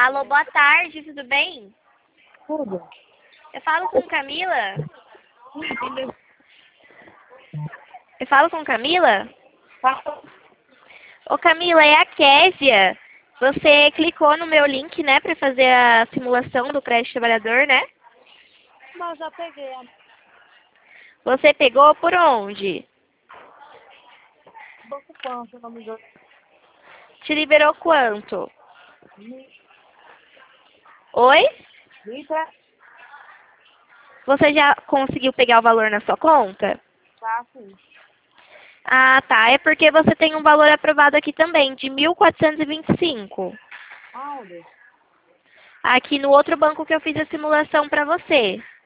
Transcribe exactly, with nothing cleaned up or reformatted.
Alô, boa tarde, tudo bem? Tudo. Eu falo com Camila? Eu falo com Camila? Ô Camila, é a Késia. Você clicou no meu link, né, para fazer a simulação do crédito trabalhador, né? Mas já peguei. Você pegou por onde? Banco Pan, se não me engano. Te liberou quanto? Oi? Litra, Você já conseguiu pegar o valor na sua conta? tá sim. Ah, tá. É porque você tem um valor aprovado aqui também, de mil quatrocentos e vinte e cinco. Aonde? Aqui no outro banco que eu fiz a simulação para você.